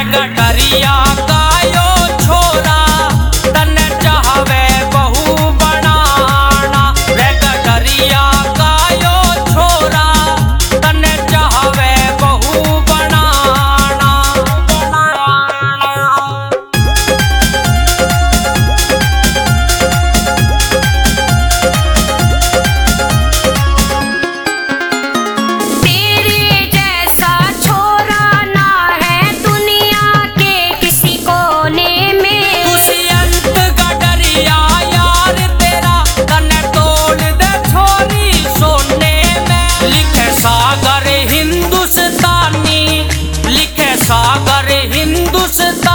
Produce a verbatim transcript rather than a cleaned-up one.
गटरिया कायो छोरा तन चाहवे बहु बनाना। रे गटरिया कायो छोरा तन चाहवे बहु बनाना। तेरे जैसा छोरा ना है दुनिया के किसी कोने में। दुष्यंत गटरिया यार तेरा तन तोड़ दे छोरी सोने में। लिखे सागर हिंदुस्तानी, लिखे सागर हिंदुस्तानी।